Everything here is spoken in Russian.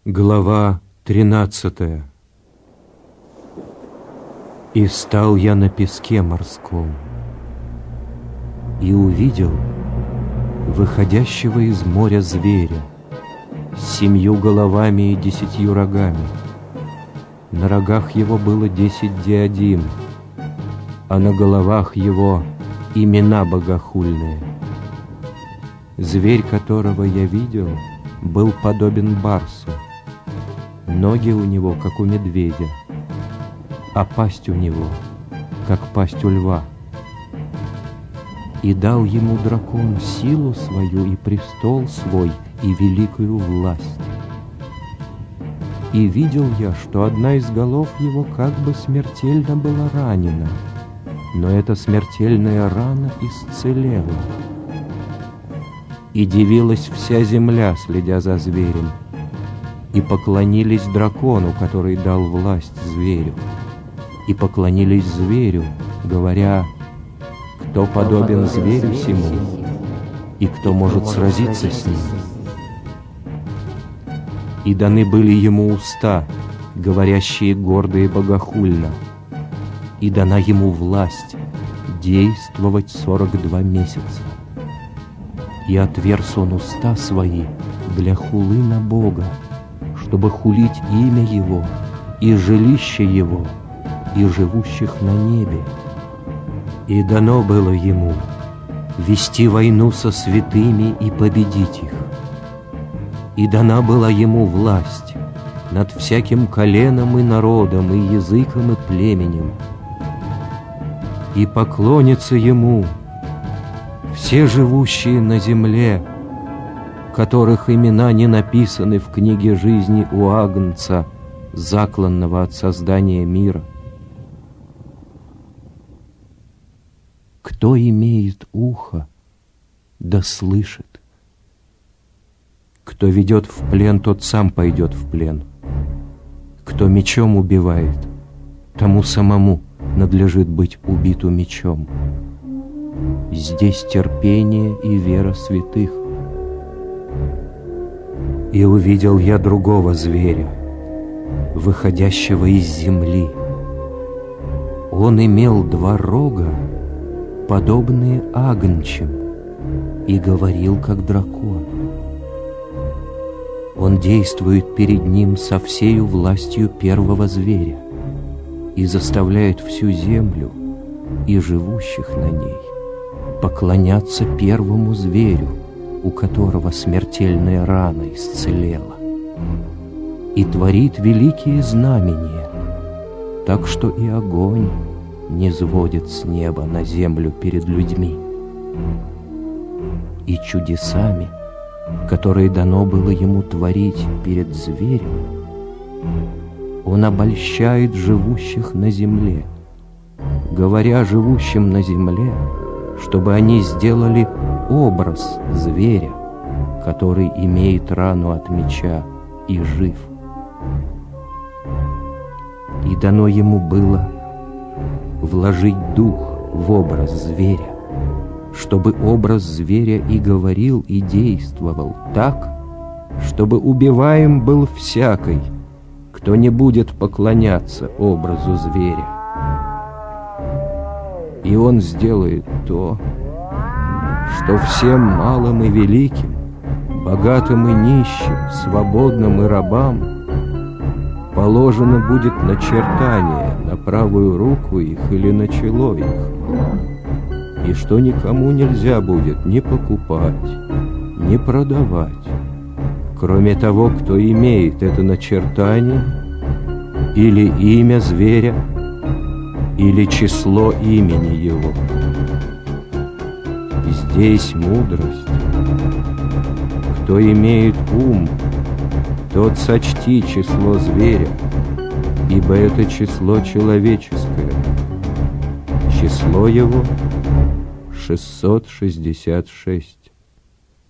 Глава 13. «И стал я на песке морском, и увидел выходящего из моря зверя с 7 головами и 10 рогами. На рогах его было 10 диадим, а на головах его имена богохульные. Зверь, которого я видел, был подобен барсу. Ноги у него, как у медведя, а пасть у него, как пасть у льва. И дал ему дракон силу свою и престол свой и великую власть. И видел я, что одна из голов его как бы смертельно была ранена, но эта смертельная рана исцелела. И дивилась вся земля, следя за зверем, и поклонились дракону, который дал власть зверю, и поклонились зверю, говоря: кто подобен зверю сему, и кто может сразиться с ним? И даны были ему уста, говорящие гордо и богохульно, и дана ему власть действовать 42 месяца. И отверз он уста свои для хулы на Бога, чтобы хулить имя Его, и жилище Его, и живущих на небе. И дано было ему вести войну со святыми и победить их. И дана была ему власть над всяким коленом и народом, и языком, и племенем. И поклонятся ему все живущие на земле, которых имена не написаны в книге жизни у Агнца, закланного от создания мира. Кто имеет ухо, да слышит. Кто ведет в плен, тот сам пойдет в плен. Кто мечом убивает, тому самому надлежит быть убиту мечом. Здесь терпение и вера святых. И увидел я другого зверя, выходящего из земли. Он имел 2 рога, подобные агнчим, и говорил, как дракон. Он действует перед ним со всею властью первого зверя и заставляет всю землю и живущих на ней поклоняться первому зверю, у которого смертельная рана исцелела, и творит великие знамения, так что и огонь не сводит с неба на землю перед людьми. И чудесами, которые дано было ему творить перед зверем, он обольщает живущих на земле, говоря живущим на земле, чтобы они сделали образ зверя, который имеет рану от меча и жив. И дано ему было вложить дух в образ зверя, чтобы образ зверя и говорил, и действовал так, чтобы убиваем был всякий, кто не будет поклоняться образу зверя. И он сделает то, что всем малым и великим, богатым и нищим, свободным и рабам положено будет начертание на правую руку их или на чело их, и что никому нельзя будет ни покупать, ни продавать, кроме того, кто имеет это начертание, или имя зверя, или число имени его. Здесь мудрость. Кто имеет ум, тот сочти число зверя, ибо это число человеческое. Число его 666.